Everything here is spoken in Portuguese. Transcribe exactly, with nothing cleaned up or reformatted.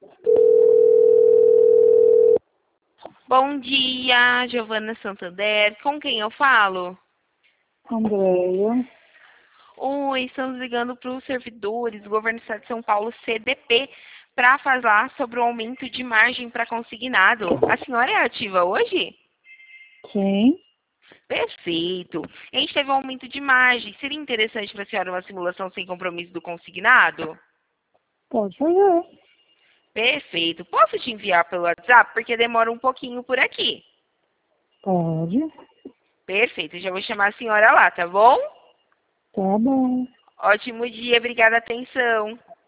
Bom dia, Giovana Santander. Com quem eu falo? Andréia. Oi, estamos ligando para os servidores do Governo do Estado de São Paulo, C D P, para falar sobre o aumento de margem para consignado. A senhora é ativa hoje? Sim, Perfeito. A gente teve um aumento de margem. Seria interessante para a senhora uma simulação sem compromisso do consignado? pode fazer. Perfeito. Posso te enviar pelo WhatsApp? Porque demora um pouquinho por aqui. Pode. Perfeito. Já vou chamar a senhora lá, tá bom? Tá bom. Ótimo dia. Obrigada, atenção.